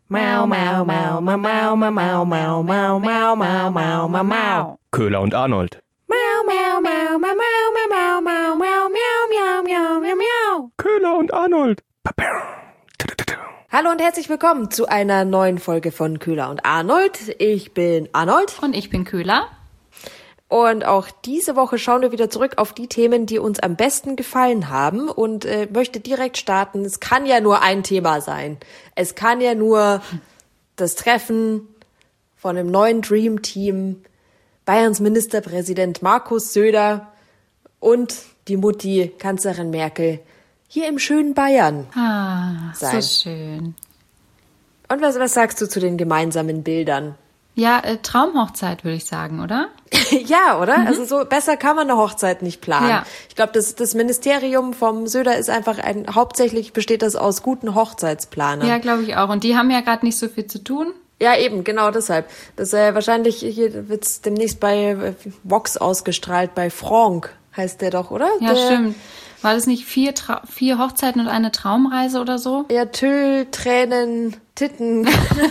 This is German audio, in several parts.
Mau, mau, mau, mau, mau, mau, mau, mau, mau, mau, mau, mau, mau, mau. Köhler und Arnold. Mau, mau, mau, mau, mau, mau, mau, mau, mau, miau, miau, miau, miau, miau. Köhler und Arnold. Hallo und herzlich willkommen zu einer neuen Folge von Köhler und Arnold. Ich bin Arnold. Und ich bin Köhler. Und auch diese Woche schauen wir wieder zurück auf die Themen, die uns am besten gefallen haben und möchte direkt starten. Es kann ja nur ein Thema sein. Es kann ja nur das Treffen von dem neuen Dream Team, Bayerns Ministerpräsident Markus Söder und die Mutti, Kanzlerin Merkel, hier im schönen Bayern sein. So schön. Und was sagst du zu den gemeinsamen Bildern? Ja, Traumhochzeit würde ich sagen, oder? Ja, oder? Also so besser kann man eine Hochzeit nicht planen. Ja. Ich glaube, das Ministerium vom Söder ist einfach hauptsächlich besteht das aus guten Hochzeitsplanern. Ja, glaube ich auch. Und die haben ja gerade nicht so viel zu tun. Ja, eben, genau deshalb. Das wahrscheinlich hier wird's demnächst bei Vox ausgestrahlt, bei Franck heißt der doch, oder? Ja, stimmt. War das nicht 4 Hochzeiten und eine Traumreise oder so? Ja, Tüll, Tränen, Titten.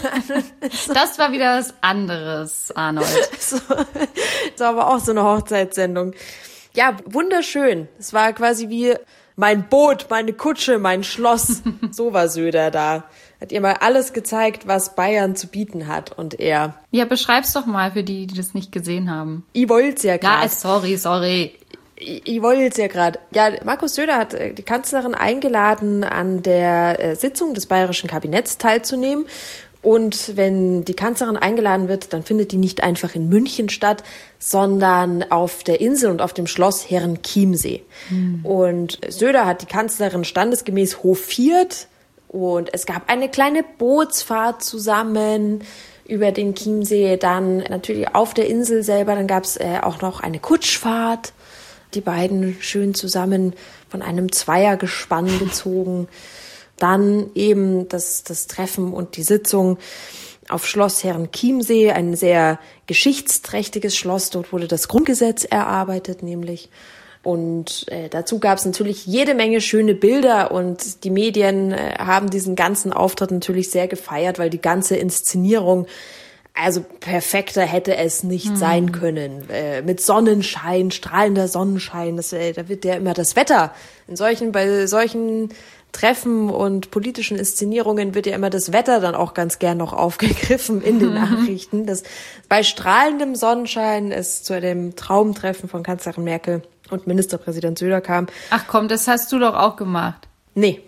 Das war wieder was anderes, Arnold. Das war aber auch so eine Hochzeitssendung. Ja, wunderschön. Es war quasi wie mein Boot, meine Kutsche, mein Schloss. So war Söder da. Hat ihr mal alles gezeigt, was Bayern zu bieten hat. Und er... Ja, beschreib's doch mal für die das nicht gesehen haben. Ich wollt's ja gerade. Ja, sorry. Ich wollte jetzt ja gerade. Ja, Markus Söder hat die Kanzlerin eingeladen, an der Sitzung des bayerischen Kabinetts teilzunehmen. Und wenn die Kanzlerin eingeladen wird, dann findet die nicht einfach in München statt, sondern auf der Insel und auf dem Schloss Herrenchiemsee. Und Söder hat die Kanzlerin standesgemäß hofiert und es gab eine kleine Bootsfahrt zusammen über den Chiemsee, dann natürlich auf der Insel selber, dann gab es auch noch eine Kutschfahrt. Die beiden schön zusammen von einem Zweiergespann gezogen. Dann eben das Treffen und die Sitzung auf Schloss Herrenchiemsee, ein sehr geschichtsträchtiges Schloss. Dort wurde das Grundgesetz erarbeitet, nämlich. Und dazu gab es natürlich jede Menge schöne Bilder und die Medien haben diesen ganzen Auftritt natürlich sehr gefeiert, weil die ganze Inszenierung, also perfekter hätte es nicht sein können. Mit Sonnenschein, strahlender Sonnenschein. Da wird ja immer das Wetter. Bei solchen Treffen und politischen Inszenierungen wird ja immer das Wetter dann auch ganz gern noch aufgegriffen in den Nachrichten. Bei strahlendem Sonnenschein es zu dem Traumtreffen von Kanzlerin Merkel und Ministerpräsident Söder kam. Ach komm, das hast du doch auch gemacht. Nee.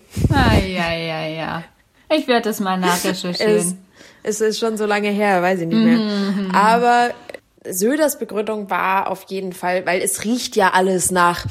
Ja. Ich werde das mal nachrecherchieren. Es ist schon so lange her, weiß ich nicht mehr. Aber Söders Begründung war auf jeden Fall, weil es riecht ja alles nach,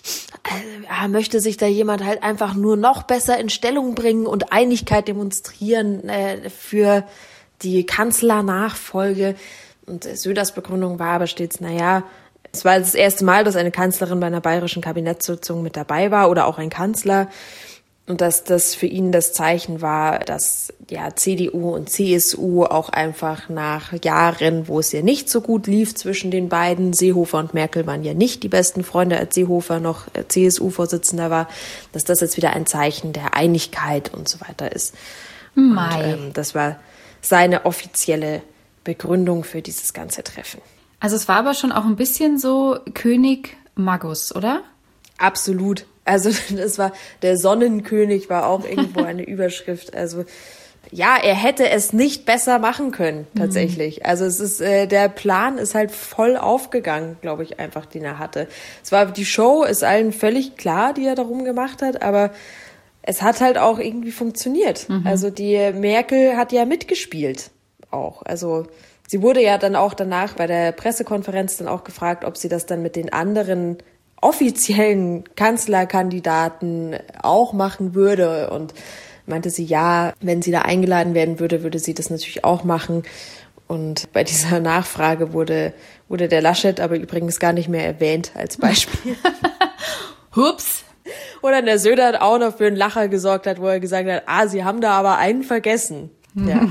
möchte sich da jemand halt einfach nur noch besser in Stellung bringen und Einigkeit demonstrieren für die Kanzlernachfolge. Und Söders Begründung war aber stets, es war das erste Mal, dass eine Kanzlerin bei einer bayerischen Kabinettssitzung mit dabei war oder auch ein Kanzler. Und dass das für ihn das Zeichen war, dass CDU und CSU auch einfach nach Jahren, wo es ja nicht so gut lief zwischen den beiden, Seehofer und Merkel waren ja nicht die besten Freunde, als Seehofer noch CSU-Vorsitzender war, dass das jetzt wieder ein Zeichen der Einigkeit und so weiter ist. Und, das war seine offizielle Begründung für dieses ganze Treffen. Also es war aber schon auch ein bisschen so König Magus, oder? Absolut. Also das war, der Sonnenkönig war auch irgendwo eine Überschrift. Also ja, er hätte es nicht besser machen können, tatsächlich. Also es ist, der Plan ist halt voll aufgegangen, glaube ich, einfach, den er hatte. Die Show ist allen völlig klar, die er darum gemacht hat, aber es hat halt auch irgendwie funktioniert. Also die Merkel hat ja mitgespielt auch. Also sie wurde ja dann auch danach bei der Pressekonferenz dann auch gefragt, ob sie das dann mit den anderen offiziellen Kanzlerkandidaten auch machen würde und meinte sie, ja, wenn sie da eingeladen werden würde sie das natürlich auch machen. Und bei dieser Nachfrage wurde der Laschet aber übrigens gar nicht mehr erwähnt als Beispiel. Hups. Oder der Söder auch noch für einen Lacher gesorgt hat, wo er gesagt hat, sie haben da aber einen vergessen. Ja.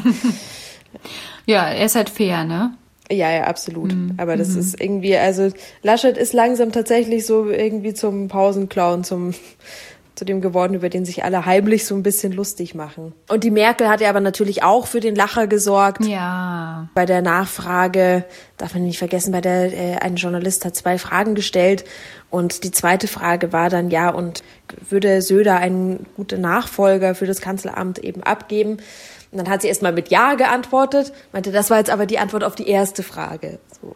Ja, er ist halt fair, ne? Ja, absolut. Aber das ist irgendwie, also Laschet ist langsam tatsächlich so irgendwie zum Pausenclown, zum zu dem geworden, über den sich alle heimlich so ein bisschen lustig machen. Und die Merkel hat ja aber natürlich auch für den Lacher gesorgt. Ja. Bei der Nachfrage, darf man nicht vergessen, ein Journalist hat 2 Fragen gestellt und die zweite Frage war dann, ja, und würde Söder einen guten Nachfolger für das Kanzleramt eben abgeben? Und dann hat sie erstmal mit Ja geantwortet, meinte, das war jetzt aber die Antwort auf die erste Frage. So,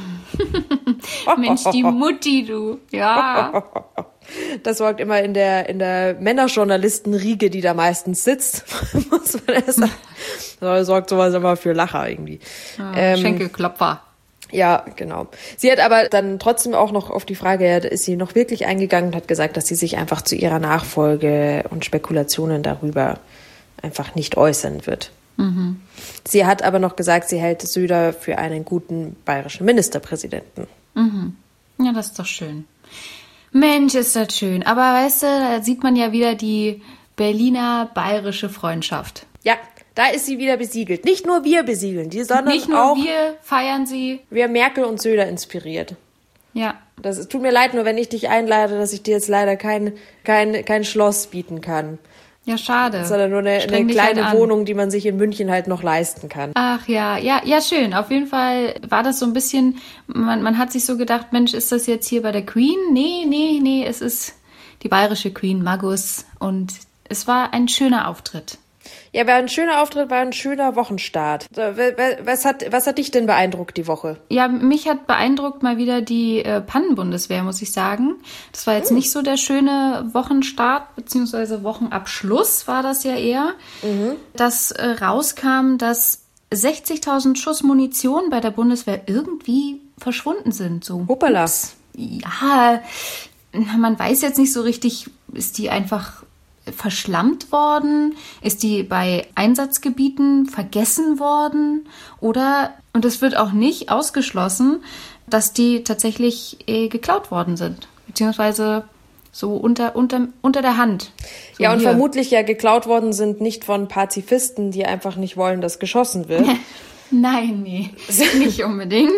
und Mensch, die Mutti, du. Ja. das sorgt immer in der Männerjournalistenriege, die da meistens sitzt, muss man erst sagen. Das sorgt sowas immer für Lacher irgendwie. Schenkelklopfer. Ja, genau. Sie hat aber dann trotzdem auch noch auf die Frage, ist sie noch wirklich eingegangen und hat gesagt, dass sie sich einfach zu ihrer Nachfolge und Spekulationen darüber einfach nicht äußern wird. Mhm. Sie hat aber noch gesagt, sie hält Söder für einen guten bayerischen Ministerpräsidenten. Mhm. Ja, das ist doch schön. Mensch, ist das schön. Aber weißt du, da sieht man ja wieder die Berliner-bayerische Freundschaft. Ja, da ist sie wieder besiegelt. Nicht nur wir besiegeln die, sondern nicht nur auch wir feiern sie. Wir Merkel und Söder inspiriert. Ja. Das tut mir leid, nur wenn ich dich einlade, dass ich dir jetzt leider kein Schloss bieten kann. Ja, schade. Sondern nur eine kleine Wohnung, die man sich in München halt noch leisten kann. Ach ja, schön. Auf jeden Fall war das so ein bisschen, man hat sich so gedacht, Mensch, ist das jetzt hier bei der Queen? Nee, es ist die bayerische Queen, Magus. Und es war ein schöner Auftritt. Ja, war ein schöner Auftritt, war ein schöner Wochenstart. Was hat dich denn beeindruckt die Woche? Ja, mich hat beeindruckt mal wieder die Pannenbundeswehr, muss ich sagen. Das war jetzt nicht so der schöne Wochenstart, beziehungsweise Wochenabschluss war das ja eher. Dass rauskam, dass 60.000 Schuss Munition bei der Bundeswehr irgendwie verschwunden sind. So. Hoppala. Ups. Ja, man weiß jetzt nicht so richtig, ist die einfach verschlammt worden? Ist die bei Einsatzgebieten vergessen worden? Oder, und es wird auch nicht ausgeschlossen, dass die tatsächlich geklaut worden sind. Beziehungsweise so unter der Hand. So ja, und hier. vermutlich ja geklaut worden sind nicht von Pazifisten, die einfach nicht wollen, dass geschossen wird. Nein, nee, nicht unbedingt.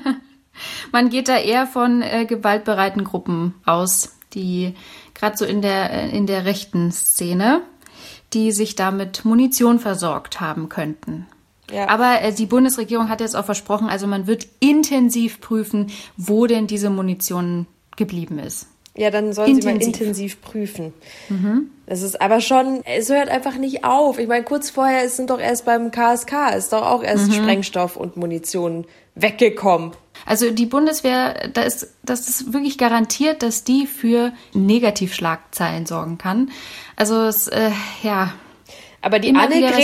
Man geht da eher von gewaltbereiten Gruppen aus, die gerade so in der rechten Szene, die sich damit Munition versorgt haben könnten. Ja. Aber die Bundesregierung hat jetzt auch versprochen, also man wird intensiv prüfen, wo denn diese Munition geblieben ist. Ja, dann sollen sie mal intensiv prüfen. Das ist aber schon, es hört einfach nicht auf. Ich meine, kurz vorher sind doch erst beim KSK, ist doch auch erst Sprengstoff und Munition weggekommen. Also die Bundeswehr, das ist wirklich garantiert, dass die für Negativschlagzeilen sorgen kann. Also ja. Aber die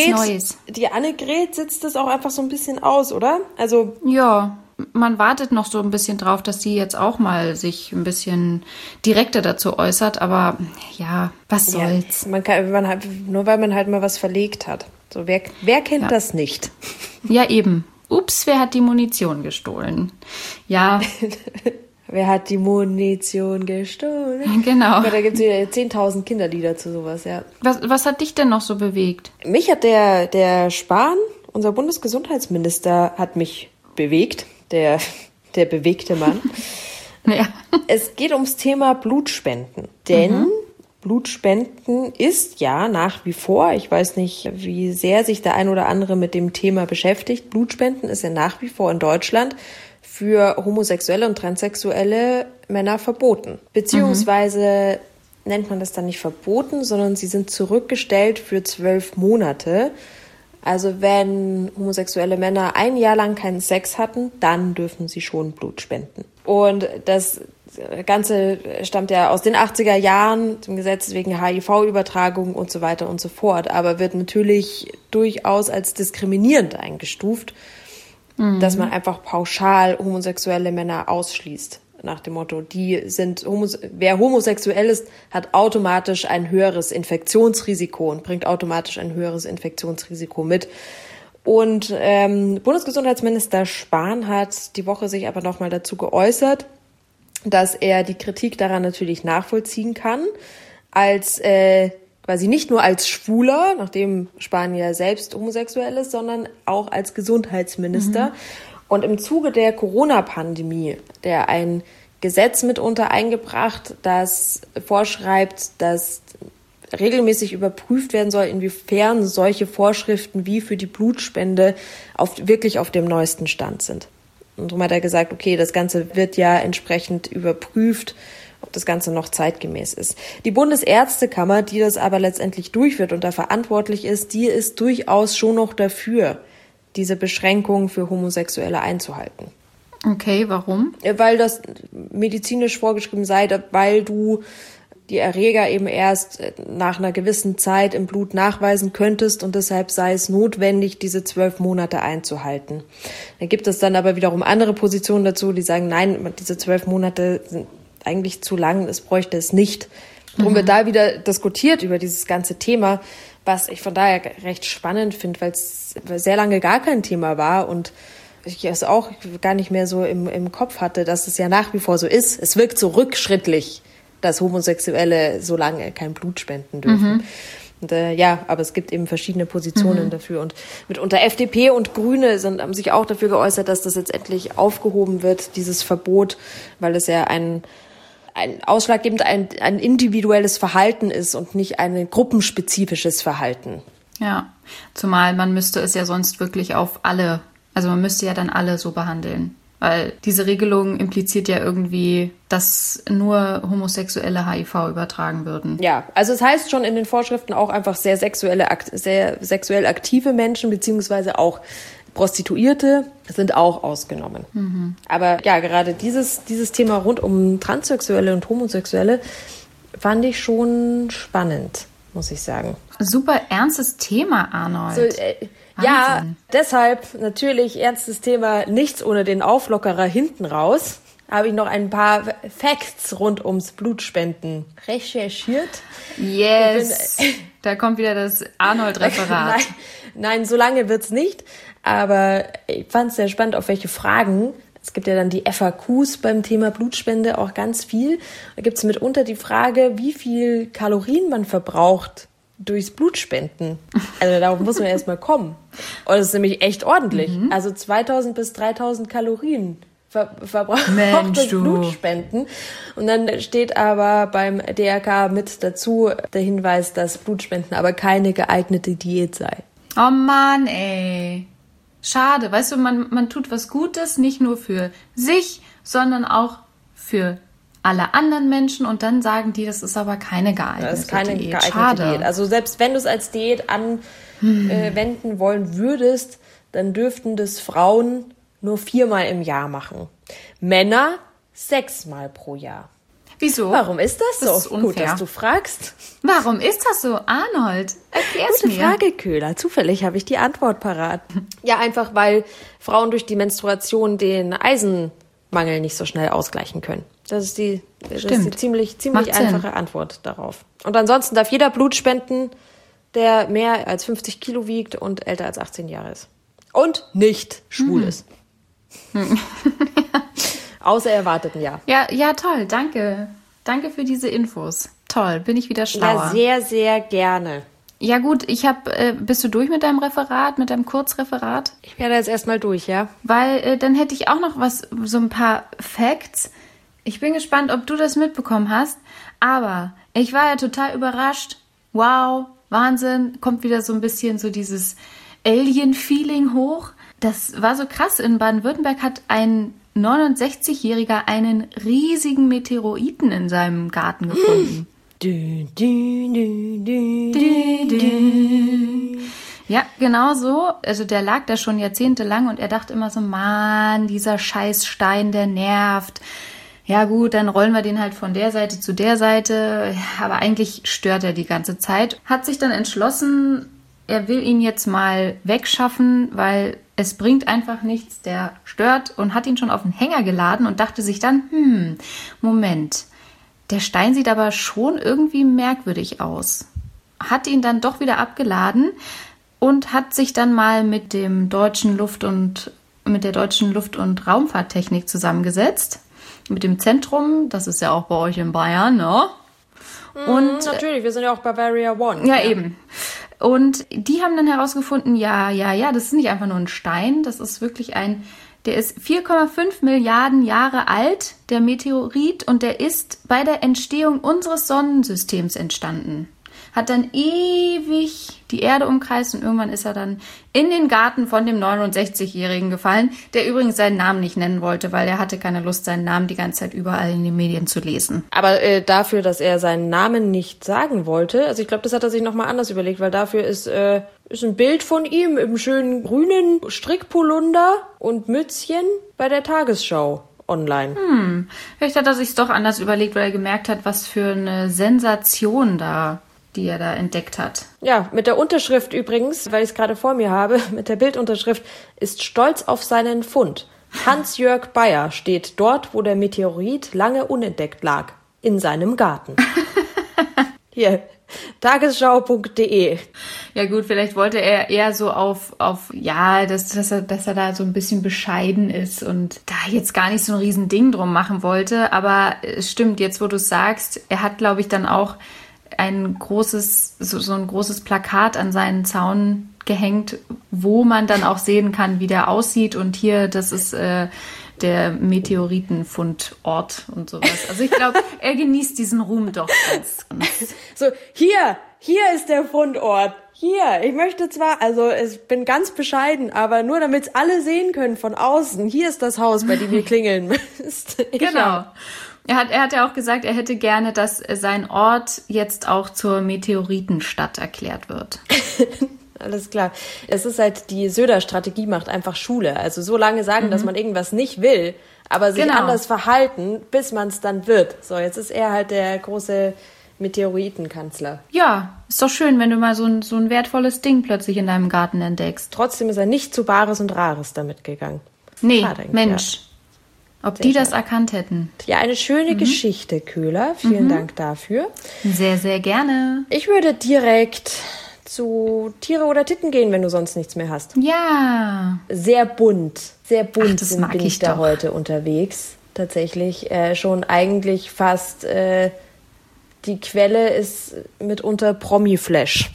Annegret sitzt das auch einfach so ein bisschen aus, oder? Also ja, man wartet noch so ein bisschen drauf, dass sie jetzt auch mal sich ein bisschen direkter dazu äußert. Aber ja, was soll's? Ja, nur weil man halt mal was verlegt hat. So, wer kennt das nicht? Ja, eben. Ups, wer hat die Munition gestohlen? Ja. Wer hat die Munition gestohlen? Genau. Aber da gibt es wieder 10.000 Kinderlieder zu sowas, ja. Was hat dich denn noch so bewegt? Mich hat der Spahn, unser Bundesgesundheitsminister, hat mich bewegt. Der bewegte Mann. Ja. Es geht ums Thema Blutspenden. Denn Blutspenden ist ja nach wie vor, ich weiß nicht, wie sehr sich der ein oder andere mit dem Thema beschäftigt, Blutspenden ist ja nach wie vor in Deutschland für homosexuelle und transsexuelle Männer verboten. Beziehungsweise nennt man das dann nicht verboten, sondern sie sind zurückgestellt für 12 Monate. Also wenn homosexuelle Männer ein Jahr lang keinen Sex hatten, dann dürfen sie schon Blut spenden. Und das Ganze stammt ja aus den 80er Jahren, zum Gesetz wegen HIV-Übertragung und so weiter und so fort, aber wird natürlich durchaus als diskriminierend eingestuft, dass man einfach pauschal homosexuelle Männer ausschließt. Nach dem Motto, wer homosexuell ist, hat automatisch ein höheres Infektionsrisiko und bringt automatisch ein höheres Infektionsrisiko mit. Und Bundesgesundheitsminister Spahn hat die Woche sich aber nochmal dazu geäußert, dass er die Kritik daran natürlich nachvollziehen kann, als quasi nicht nur als Schwuler, nachdem Spahn ja selbst homosexuell ist, sondern auch als Gesundheitsminister. Und im Zuge der Corona-Pandemie, der ein Gesetz mitunter eingebracht, das vorschreibt, dass regelmäßig überprüft werden soll, inwiefern solche Vorschriften wie für die Blutspende wirklich auf dem neuesten Stand sind. Und darum hat er gesagt, okay, das Ganze wird ja entsprechend überprüft, ob das Ganze noch zeitgemäß ist. Die Bundesärztekammer, die das aber letztendlich durchführt und da verantwortlich ist, die ist durchaus schon noch dafür, diese Beschränkungen für Homosexuelle einzuhalten. Okay, warum? Weil das medizinisch vorgeschrieben sei, weil du die Erreger eben erst nach einer gewissen Zeit im Blut nachweisen könntest und deshalb sei es notwendig, diese 12 Monate einzuhalten. Da gibt es dann aber wiederum andere Positionen dazu, die sagen, nein, diese 12 Monate sind eigentlich zu lang, es bräuchte es nicht. Darum wird da wieder diskutiert über dieses ganze Thema, was ich von daher recht spannend finde, weil es sehr lange gar kein Thema war und ich es auch gar nicht mehr so im Kopf hatte, dass es ja nach wie vor so ist. Es wirkt so rückschrittlich, dass Homosexuelle so lange kein Blut spenden dürfen. Und, aber es gibt eben verschiedene Positionen dafür. Und mitunter FDP und Grüne haben sich auch dafür geäußert, dass das jetzt endlich aufgehoben wird, dieses Verbot, weil es ja ein ausschlaggebend ein individuelles Verhalten ist und nicht ein gruppenspezifisches Verhalten. Ja, zumal man müsste es ja sonst wirklich auf alle, also man müsste ja dann alle so behandeln. Weil diese Regelung impliziert ja irgendwie, dass nur Homosexuelle HIV übertragen würden. Ja, also es heißt schon in den Vorschriften auch einfach sehr sexuell aktive Menschen beziehungsweise auch Prostituierte sind auch ausgenommen. Aber ja, gerade dieses Thema rund um Transsexuelle und Homosexuelle fand ich schon spannend, muss ich sagen. Super ernstes Thema, Arnold. So, ja, deshalb natürlich ernstes Thema, nichts ohne den Auflockerer hinten raus. Habe ich noch ein paar Facts rund ums Blutspenden recherchiert. Yes, da kommt wieder das Arnold-Referat. Nein, so lange wird's nicht. Aber ich fand es sehr spannend, auf welche Fragen. Es gibt ja dann die FAQs beim Thema Blutspende auch ganz viel. Da gibt es mitunter die Frage, wie viel Kalorien man verbraucht durchs Blutspenden. Also darauf muss man erstmal kommen. Und das ist nämlich echt ordentlich. Also 2000 bis 3000 Kalorien verbraucht das Blutspenden. Und dann steht aber beim DRK mit dazu der Hinweis, dass Blutspenden aber keine geeignete Diät sei. Oh Mann, ey. Schade. Weißt du, man tut was Gutes, nicht nur für sich, sondern auch für alle anderen Menschen und dann sagen die, das ist aber keine geeignete Diät. Das ist keine geeignete Diät. Also selbst wenn du es als Diät anwenden wollen würdest, dann dürften das Frauen nur 4-mal im Jahr machen. Männer 6-mal pro Jahr. Wieso? Warum ist das so? Das ist unfair. Gut, dass du fragst. Warum ist das so, Arnold? Erklär's mir. Gute Frage, Köhler. Zufällig habe ich die Antwort parat. Ja, einfach, weil Frauen durch die Menstruation den Eisenmangel nicht so schnell ausgleichen können. Das ist die ziemlich einfache Antwort darauf. Und ansonsten darf jeder Blut spenden, der mehr als 50 Kilo wiegt und älter als 18 Jahre ist. Und nicht schwul ist. Außer erwarteten, ja. Ja, toll, danke. Danke für diese Infos. Toll, bin ich wieder schlauer. Ja, sehr, sehr gerne. Ja gut, bist du durch mit deinem Referat, mit deinem Kurzreferat? Ich werde jetzt erstmal durch, ja. Weil dann hätte ich auch noch so ein paar Facts. Ich bin gespannt, ob du das mitbekommen hast. Aber ich war ja total überrascht. Wow, Wahnsinn. Kommt wieder so ein bisschen so dieses Alien-Feeling hoch. Das war so krass. In Baden-Württemberg hat ein 69-Jähriger einen riesigen Meteoriten in seinem Garten gefunden. Ja, genau so. Also der lag da schon jahrzehntelang und er dachte immer so, Mann, dieser Scheißstein, der nervt. Ja gut, dann rollen wir den halt von der Seite zu der Seite. Aber eigentlich stört er die ganze Zeit. Hat sich dann entschlossen, er will ihn jetzt mal wegschaffen, weil es bringt einfach nichts, der stört und hat ihn schon auf den Hänger geladen und dachte sich dann, Moment, der Stein sieht aber schon irgendwie merkwürdig aus. Hat ihn dann doch wieder abgeladen und hat sich dann mal mit der deutschen Luft- und Raumfahrttechnik zusammengesetzt. Mit dem Zentrum, das ist ja auch bei euch in Bayern, ne? Und natürlich, wir sind ja auch Bavaria One. Ja, eben. Und die haben dann herausgefunden, ja, das ist nicht einfach nur ein Stein, das ist wirklich ein Der ist 4,5 Milliarden Jahre alt, der Meteorit, und der ist bei der Entstehung unseres Sonnensystems entstanden. Hat dann ewig die Erde umkreist und irgendwann ist er dann in den Garten von dem 69-Jährigen gefallen, der übrigens seinen Namen nicht nennen wollte, weil er hatte keine Lust, seinen Namen die ganze Zeit überall in den Medien zu lesen. Aber dafür, dass er seinen Namen nicht sagen wollte, also ich glaube, das hat er sich nochmal anders überlegt, weil dafür ist ein Bild von ihm im schönen grünen Strickpolunder und Mützchen bei der Tagesschau online. Vielleicht hat er sich's doch anders überlegt, weil er gemerkt hat, was für eine Sensation die er da entdeckt hat. Ja, mit der Unterschrift übrigens, weil ich es gerade vor mir habe, mit der Bildunterschrift, ist stolz auf seinen Fund. Hans-Jörg Bayer steht dort, wo der Meteorit lange unentdeckt lag, in seinem Garten. Hier, tagesschau.de. Ja gut, vielleicht wollte er eher so auf dass er da so ein bisschen bescheiden ist und da jetzt gar nicht so ein Riesending drum machen wollte. Aber es stimmt, jetzt wo du es sagst, er hat, glaube ich, dann auch ein großes Plakat an seinen Zaun gehängt, wo man dann auch sehen kann, wie der aussieht. Und hier, das ist der Meteoritenfundort und sowas. Also ich glaube, er genießt diesen Ruhm doch ganz. So, hier ist der Fundort. Hier, ich möchte zwar, also ich bin ganz bescheiden, aber nur damit es alle sehen können von außen. Hier ist das Haus, bei dem ihr klingeln müsst. Genau. Er hat ja auch gesagt, er hätte gerne, dass sein Ort jetzt auch zur Meteoritenstadt erklärt wird. Alles klar. Es ist halt, die Söder-Strategie macht einfach Schule. Also so lange sagen, dass man irgendwas nicht will, aber sich anders verhalten, bis man es dann wird. So, jetzt ist er halt der große Meteoritenkanzler. Ja, ist doch schön, wenn du mal so ein wertvolles Ding plötzlich in deinem Garten entdeckst. Trotzdem ist er nicht zu Bares und Rares damit gegangen. Nee, Mensch. Ja. Ob sehr die das erkannt hätten. Ja, eine schöne Geschichte, Köhler. Vielen Dank dafür. Sehr, sehr gerne. Ich würde direkt zu Tiere oder Titten gehen, wenn du sonst nichts mehr hast. Ja. Sehr bunt. Sehr bunt bin ich da doch heute unterwegs. Tatsächlich schon eigentlich fast die Quelle ist mitunter Promi-Flash.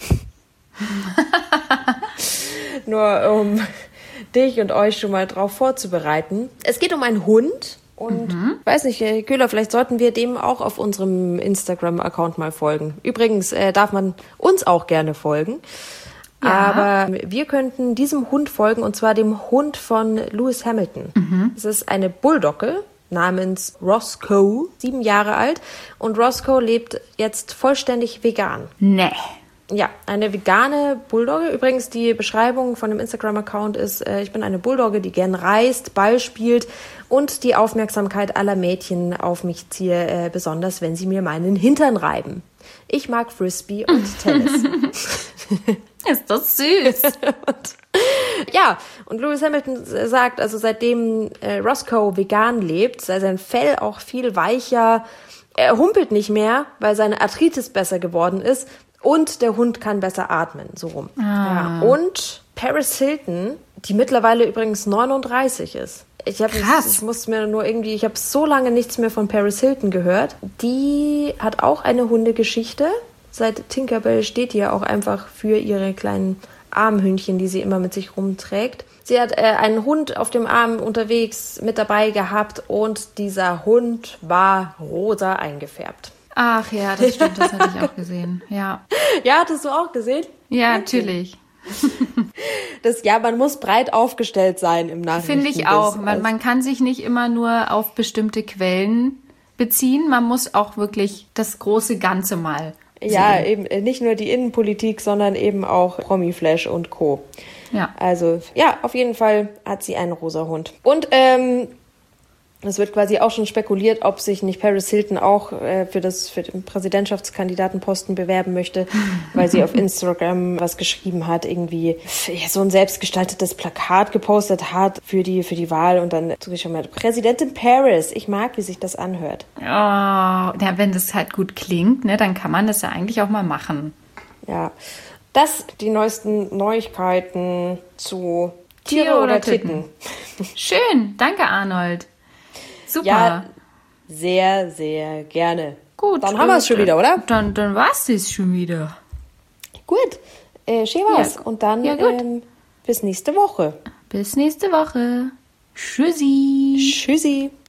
Nur um dich und euch schon mal drauf vorzubereiten. Es geht um einen Hund und weiß nicht, Köhler, vielleicht sollten wir dem auch auf unserem Instagram-Account mal folgen. Übrigens darf man uns auch gerne folgen. Ja. Aber wir könnten diesem Hund folgen, und zwar dem Hund von Lewis Hamilton. Es ist eine Bulldogge namens Roscoe, 7 Jahre alt. Und Roscoe lebt jetzt vollständig vegan. Nee. Ja, eine vegane Bulldogge. Übrigens, die Beschreibung von dem Instagram-Account ist, ich bin eine Bulldogge, die gern reist, Ball spielt und die Aufmerksamkeit aller Mädchen auf mich ziehe, besonders wenn sie mir meinen Hintern reiben. Ich mag Frisbee und Tennis. Ist das süß. Und Lewis Hamilton sagt, also seitdem Roscoe vegan lebt, sei sein Fell auch viel weicher. Er humpelt nicht mehr, weil seine Arthritis besser geworden ist. Und der Hund kann besser atmen, so rum. Ja. Und Paris Hilton, die mittlerweile übrigens 39 ist. Ich habe so lange nichts mehr von Paris Hilton gehört. Die hat auch eine Hundegeschichte. Seit Tinkerbell steht die ja auch einfach für ihre kleinen Armhündchen, die sie immer mit sich rumträgt. Sie hat einen Hund auf dem Arm unterwegs mit dabei gehabt und dieser Hund war rosa eingefärbt. Ach ja, das stimmt, das hatte ich auch gesehen. Ja. Ja, hattest du auch gesehen? Ja, natürlich. Man muss breit aufgestellt sein im Nachhinein. Finde ich auch. Man kann sich nicht immer nur auf bestimmte Quellen beziehen. Man muss auch wirklich das große Ganze mal sehen. Ja, eben nicht nur die Innenpolitik, sondern eben auch Promi-Flash und Co. Ja. Also, ja, auf jeden Fall hat sie einen rosa Hund. Und es wird quasi auch schon spekuliert, ob sich nicht Paris Hilton auch für den Präsidentschaftskandidatenposten bewerben möchte, weil sie auf Instagram was geschrieben hat, irgendwie so ein selbstgestaltetes Plakat gepostet hat für die Wahl und dann schon mal Präsidentin Paris. Ich mag, wie sich das anhört. Oh, ja, wenn das halt gut klingt, ne, dann kann man das ja eigentlich auch mal machen. Ja, das die neuesten Neuigkeiten zu Tiere oder Titten. Schön, danke Arnold. Super. Ja, sehr, sehr gerne. Gut. Dann haben wir es schon wieder, oder? Dann war es das schon wieder. Gut. Schön war's. Ja. Und dann Ja, bis nächste Woche. Bis nächste Woche. Tschüssi. Tschüssi.